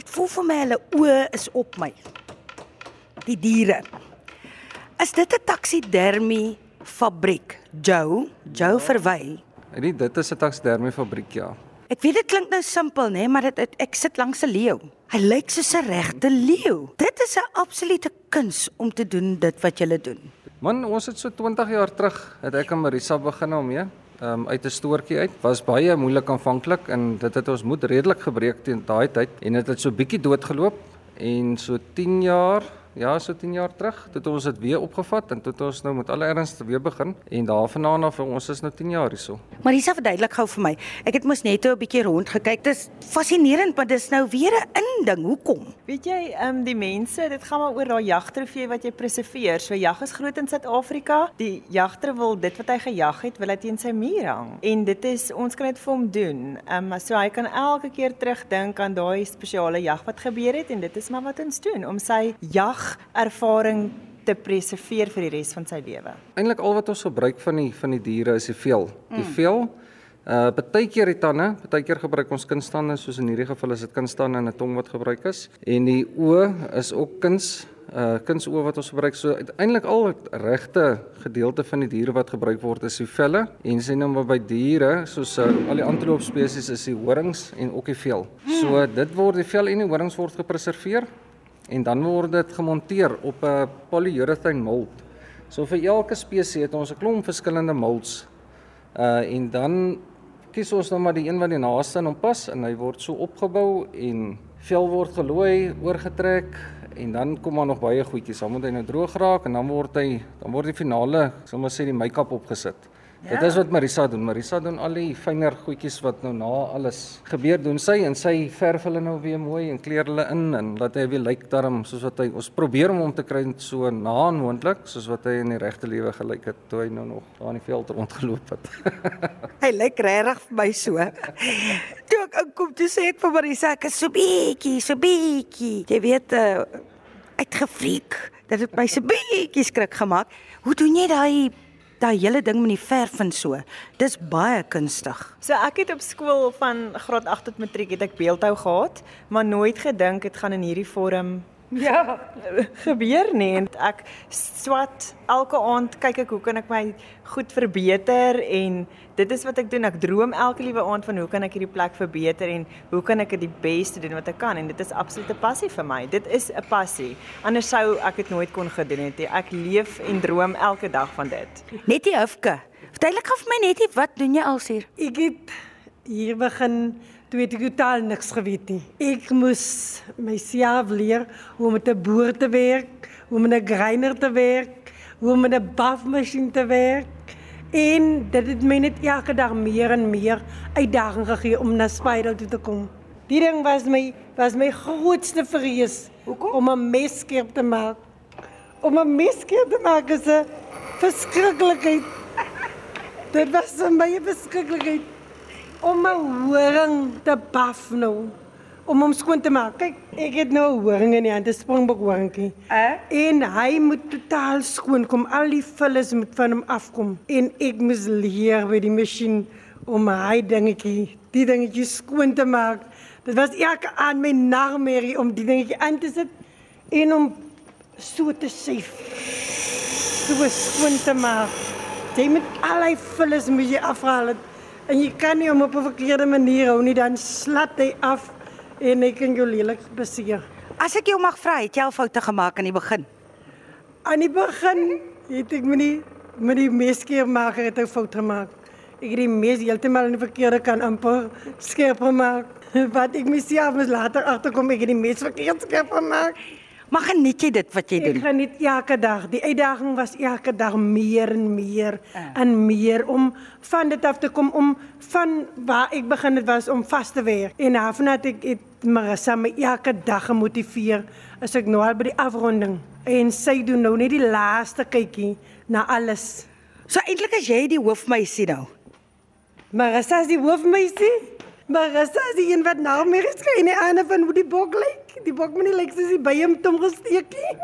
Dit voel vir my hulle oë is op my. Die diere. Is dit 'n taksidermie fabriek? Joe Verwy. Dit is 'n taksidermie fabriek, ja. Ek weet dit klink nou simpel, né, maar ek sit langs 'n leeu. Hy lyk soos 'n regte leeu. Dit is 'n absolute kuns om te doen dit wat jy doen. Man, ons het so 20 jaar terug, het ek en Marisa begin daarmee. Uit 'n stoortjie uit. Was baie moeilik aanvanklik en dit het ons moed redelik gebreek teen daai tyd en dit het so bietjie doodgeloop en so 10 jaar terug, het ons dit weer opgevat en het ons nou met alle erns weer begin en daarvandaan af, ons is nou 10 jaar hierso. Marisa, verduidelik gou vir my. Ek het mos net 'n bietjie rond gekyk. Dis fascinerend, maar dis nou weer 'n inding. Hoekom? Weet jy, die mense, dit gaan maar oor daai jagtrofee wat jy preserveer. So jag is groot in Suid-Afrika. Die jagter wil dit wat hy gejag het, wil hy teen sy muur hang. En dit is, ons kan dit vir hom doen. So hy kan elke keer terugdink aan daai spesiale jag wat gebeur het en dit is maar wat ons doen om sy ervaring te preserveer vir die res van sy lewe. Eintlik al wat ons gebruik van die diere is die vel. Die vel, partykeer die tande, partykeer gebruik ons kunstande, soos in hierdie geval is dit kunstande en 'n tong wat gebruik is. En die oë is ook kunsoë wat ons gebruik. So uiteindelik al het regte gedeelte van die diere wat gebruik word is die velle. En sien nou maar by diere, soos al die antiloop spesies is die horings en ook die vel. So dit word die vel en die horings word gepreserveer. En dan word dit gemonteer op 'n polyurethane mold. So vir elke spesies het ons 'n klomp verskillende molds. En dan kies ons nou maar die een wat die naaste aan hom pas en hy word so opgebou en vel word gelooi, oorgetrek en dan kom maar nog baie goedjies. Dan moet hy nou droog raak en dan word die finale, sal maar sê die make-up opgesit. Ja. Dit is wat Marisa doen. Marisa doen al die fynere goedjies wat nou na alles gebeur doen sy en sy verf hulle nou weer mooi en kleur hulle in en laat hy weer lyk daarom soos wat hy ons probeer om te kry so na moontlik soos wat hy in die regte lewe gelyk het toe hy nou nog daar in die veld rondgeloop het. Hy lyk regtig vir my so. Toe ek inkom toe sê ek vir Marisa ek is so bietjie. Jy weet uitgefreak. Dit het my so bietjie skrik gemaak. Hoe doen jy daai hele ding met die verf en so, dis baie kunstig. So ek het op skool van graad 8 tot matriek het ek beeldhou gehad, maar nooit gedink dit gaan in hierdie vorm gebeur nie. En ek swat elke aand kyk ek hoe kan ek my goed verbeter en dit is wat ek doen. Ek droom elke liewe aand van hoe kan ek hierdie plek verbeter en hoe kan ek dit die beste doen wat ek kan en dit is absoluut 'n passie vir my. Dit is 'n passie. Anders sou ek dit nooit kon gedoen het. Ek leef en droom elke dag van dit. Nettie Hufke, verduidelik gou vir my Nettie, wat doen jy als hier? Ek het hier begin toe het ek totaal niks geweet nie. Ek moes myself leer hoe om met 'n boer te werk, hoe om met 'n grinder te werk, hoe om met 'n bafmasjien te werk. En dit het my net elke dag meer en meer uitdaging gegee om na Spiral toe te kom. Die ding was my grootste vrees. Hoekom? Om 'n mes skerp te maak. Om 'n mes skerp te maak is 'n verskriklikheid. Dit was vir my 'n verskriklikheid. Om 'n horing te baf nou, om hom skoon te maak. Kyk, ek het nou 'n horing in die hand, 'n springbokhoringkie. En hy moet totaal skoon kom, al die vullis moet van hom afkom. En ek moes leer by die masjien om die dingetjie skoon te maak. Dit was elke aand my nagmerrie om die dingetjie aan te sit en om so te seef, so skoon te maak. Jy moet al die vullis moet jy afhaal. En jy kan nie hom op 'n verkeerde manier hou nie, dan slat hy af en hy kan jou lelik beseer. As ek jou mag vra, het jy al foute gemaak aan die begin? Aan die begin het ek met die meskeermaker het ek fout gemaak. Ek het die mes heeltemal in die verkeerde kant amper skerp gemaak. Wat ek myself moes later agterkom, ek het die mes verkeerd skerp gemaak. Maar geniet jy dit wat jy doen? Ek geniet elke dag. Die uitdaging was elke dag meer en meer en meer om van dit af te kom, om van waar ek begin het was om vas te werk. En daarna het ek Marisa my elke dag gemotiveer as ek nou al by die afronding. En sy doen nou net die laaste kykie na alles. So eintlik is jy die hoofmeisie nou. Marisa is die hoofmeisie. Marisa is die een wat na my geskei en die ander van hoe die bok lyk. Die bok moet nie lyk soos die by hom tom gesteekie.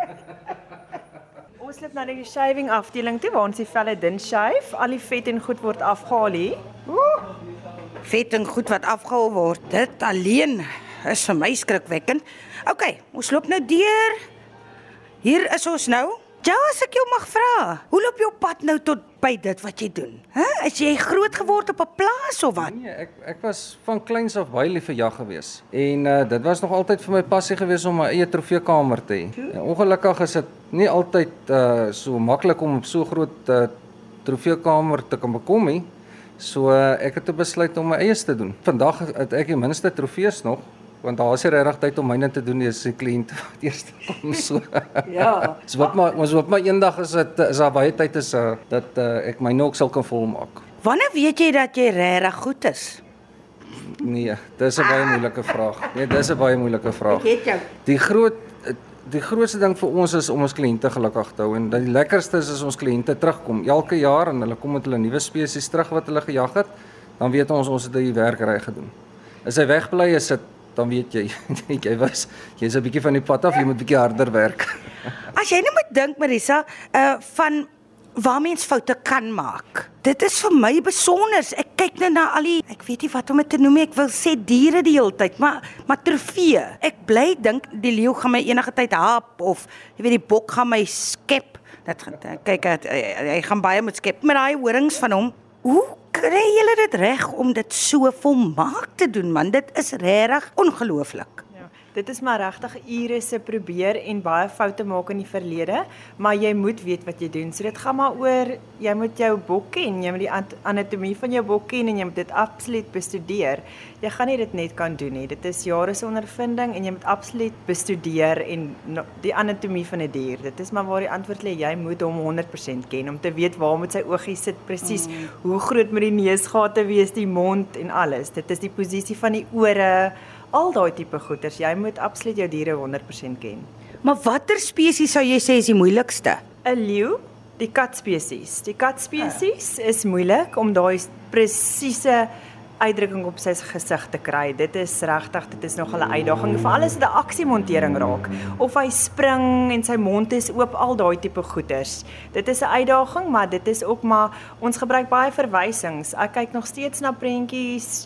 Ons loop na die shaving afdeling toe waar ons die velle dun shave. Al die vet en goed word afgehaal hier. Vet en goed wat afgehaal word, dit alleen is vir my skrikwekkend. OK, ons loop nou deur. Hier is ons nou. Ja, as ek jou mag vra, hoe loop jou pad nou tot by dit wat jy doen? Is jy groot geword op 'n plaas of wat? Nee, ek was van kleins af baie lief vir jag gewees. En dit was nog altyd vir my passie gewees om my eie trofeekamer te hê. En ongelukkig is dit nie altyd so maklik om op so groot trofeekamer te kan bekom nie. So ek het besluit om my eie te doen. Vandag het ek die minste trofees nog, want daar is nie regtig tyd om myne te doen as die kliënte wat eers kom so. Ja. So wat my eendag is daar baie tyd is dat ek myne ook sal kan volmaak. Wanneer weet jy dat jy regtig goed is? Nee, dis 'n baie moeilike vraag. Nee, dis 'n baie moeilike vraag. Ek het jou. Die grootste ding vir ons is om ons kliënte gelukkig te hou en die lekkerste is as ons kliënte terugkom elke jaar en hulle kom met hulle nuwe spesies terug wat hulle gejag het, dan weet ons het die werk reg gedoen. As hy wegbly is dit dan weet jy, jy's 'n bietjie van die pad af, jy moet bietjie harder werk. As jy nou moet dink, Marisa, van waar mens foute kan maak. Dit is vir my besonder. Ek kyk nou na al die, ek weet nie wat om dit te noem nie, ek wil sê diere die hele tyd, maar trofee. Ek bly dink die leeu gaan my enige tyd hap of jy weet die bok gaan my skep. Kyk, hy gaan baie moet skep met daai horings van hom. Hoe kry julle dit reg om dit so volmaak te doen, man? Dit is regtig ongelooflik. Ja, dit is maar regtig ure se probeer en baie foute maak in die verlede, maar jy moet weet wat jy doen. So dit gaan maar oor, jy moet jou bok ken, jy moet die anatomie van jou bok ken en jy moet dit absoluut bestudeer. Jy gaan nie dit net kan doen nie. Dit is jare se ondervinding en jy moet absoluut bestudeer en die anatomie van 'n dier. Dit is maar waar die antwoord lê. Jy moet hom 100% ken om te weet waar moet sy oogies sit presies, hoe groot moet die neusgate wees, die mond en alles. Dit is die posisie van die ore, al daai tipe goeters. Jy moet absoluut jou diere 100% ken. Maar watter spesies sou jy sê is die moeilikste? 'n Leeu, die katspesies. Die katspesies is moeilik om daai presiese uitdrukking op sy gesig te kry. Dit is regtig, dit is nog 'n uitdaging. Veral as dit 'n aksiemontering raak of hy spring en sy mond is oop, al daai tipe goeters. Dit is 'n uitdaging, maar dit is ook maar ons gebruik baie verwysings. Ek kyk nog steeds na prentjies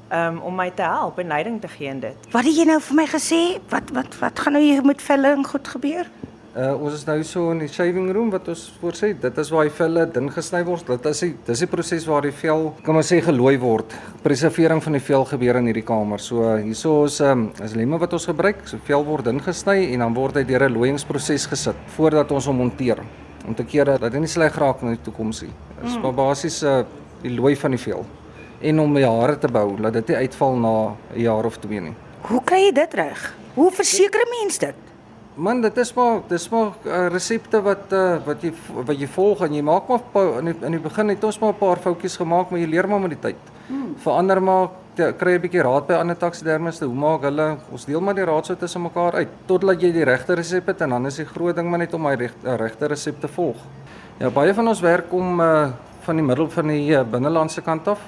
om my te help en leiding te gee in dit. Wat het jy nou vir my gesê? Wat gaan nou hier met velle en goed gebeur? Ons is nou so in die shaving room wat ons voorsê, dit is waar die velle dun gesny word. Dis die proses waar die vel, kan maar sê, gelooi word. Preservering van die vel gebeur in hierdie kamer. So hierso is lemme wat ons gebruik. So vel word dun gesny en dan word hy deur 'n looiingsproses gesit voordat ons hom monteer. Om te keer dat hy nie sleg raak in die toekoms nie. Dis maar basies die looi van die vel. En om die hare te bou, laat dit nie uitval na 'n jaar of 2 nie. Hoe kry jy dit reg? Hoe verseker 'n mens dit? Man, dit is maar resepte wat jy volg en jy maak maar in die begin het ons maar 'n paar foutjies gemaak, maar jy leer maar met die tyd. Verander maar, kry 'n bietjie raad by ander taksidermiste, hoe maak hulle, ons deel maar die raadsel tussen mekaar uit totdat jy die regte resep het en dan is die groot ding maar net om die regte resep te volg. Ja, baie van ons werk om van die middel van die binnelandse kant af.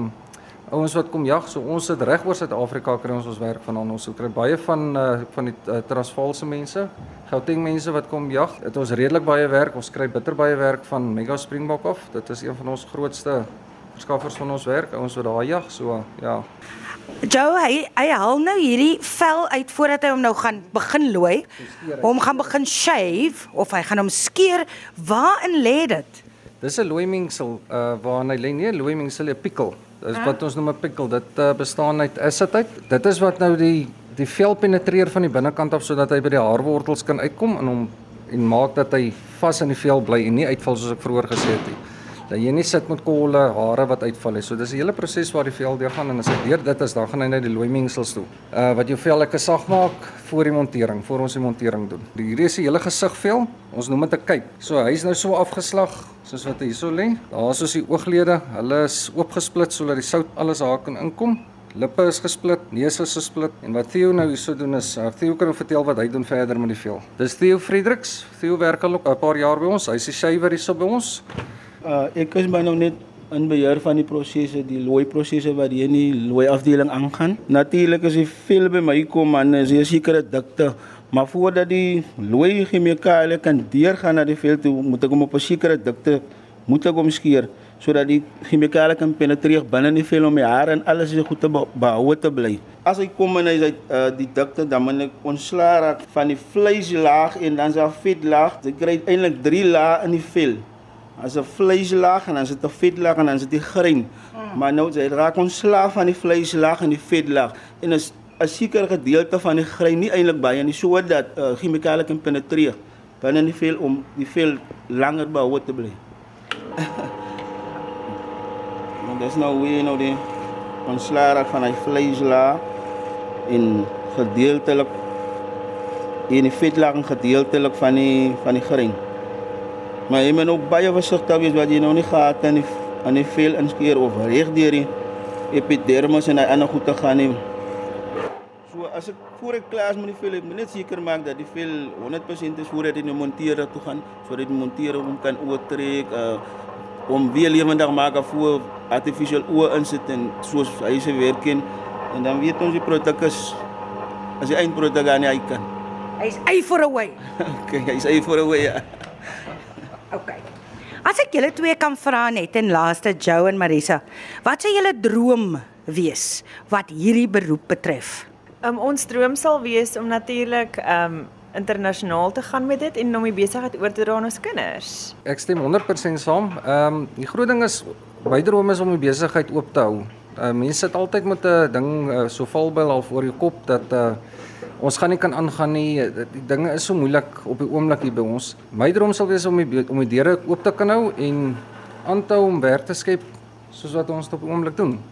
Ouens wat kom jag, so ons sit reg oor Suid-Afrika kry ons werk vandaan. Ons kry baie van die Transvaalse mense, Gauteng mense wat kom jag. Dit ons redelik baie werk. Ons kry bitter baie werk van Mega Springbok af. Dit is een van ons grootste verskaffers van ons werk. Ouens wat daar jag, so ja. Joe, hy haal nou hierdie vel uit voordat hy hom nou gaan begin looi. Hom gaan begin shave of hy gaan hom skeer. Waarin lê dit? Dis 'n looimengsel waarin hy lê, nie 'n looimengsel, 'n pikkel. Dis wat ons noem 'n pikkel. Dit bestaan uit acid uit. Dit is wat nou die vel penetreer van die binnekant af sodat hy by die haarwortels kan uitkom en maak dat hy vas in die vel bly en nie uitval soos ek vroeër gesê het nie. Dat jy nie sit met kolle hare wat uitval nie. So dis 'n hele proses waar die vel deur gaan en as hy deur dit is, dan gaan hy na die looimengsels toe. Wat jou vel lekker sag maak voor ons die montering doen. Hierdie is die hele gesigvel. Ons noem dit 'n kuip. So hy's nou so afgeslag soos wat hy hierso lê. Daar is ons die ooglede. Hulle is oopgesplit sodat die sout alles daar kan inkom. Lippe is gesplit, neus is gesplit. En wat Theo nou hierso doen is, Theo kan vertel wat hy doen verder met die vel. Dis Theo Fredericks. Theo werk al 'n paar jaar by ons. Hy's die shaver hierso by ons. Ek is maar nou net in beheer van die prosesse, die looiprosesse wat hier in die looiafdeling aangaan. Natuurlik as die vel by my kom, dan is hier sekere dikte, maar voordat die looichemikale kan deurgaan na die vel toe, moet ek hom op 'n sekere dikte moet ek hom skeer. sodat die chemikale kan penetreer binne die vel om die hare en alles goed te behou te bly. As hy kom en hy is uit die dikte, dan moet ek ontslaa raak van die vleislaag en dan is daar vetlaag. Jy kry eintlik 3 lae in die vel. As 'n vleislaag en dan is dit 'n vetlaag en dan is dit die grein. Maar nou jy raak ontslaa van die vleislaag en die vetlaag en is 'n sekere gedeelte van die grein nie eintlik baie nie sodat chemikale kan penetreer binne die vel om die vel langer behou te bly. Dis nou weer nou die ontslaa raak van die vleislaag en gedeeltelik en die vetlaag en gedeeltelik van die grein. Maar jy moet ook baie versigtig wees wat jy nou nie gehad aan die vel inskeer of reg deur die epidermis en die ander goed te gaan nie. So as ek voor ek klaar is met die vel, ek moet net seker maak dat die vel 100% is voordat jy die monteerder toe gaan, sodat die monteerder hom kan oortrek, om weer lewendig maak voor artificial oë insit en soos hy se werk en dan weet ons die produk is as die eindproduk aan hy kan. Hy's A for a way. Okay, hy's A for a way, ja. Okay. As ek julle twee kan vra net en laaste Joe en Marisa, wat sou julle droom wees wat hierdie beroep betref? Ons droom sal wees om natuurlik internasionaal te gaan met dit en om die besigheid oor te dra aan ons kinders. Ek stem 100% saam. Die groot ding is, my droom is om die besigheid oop te hou. Mense sit altyd met 'n ding so valbyl half oor jou kop dat ons gaan nie kan aangaan nie. Die dinge is so moeilik op die oomblik hier by ons. My droom sal wees om die deure oop te kan hou en aan te hou om werk te skep soos wat ons op die oomblik doen.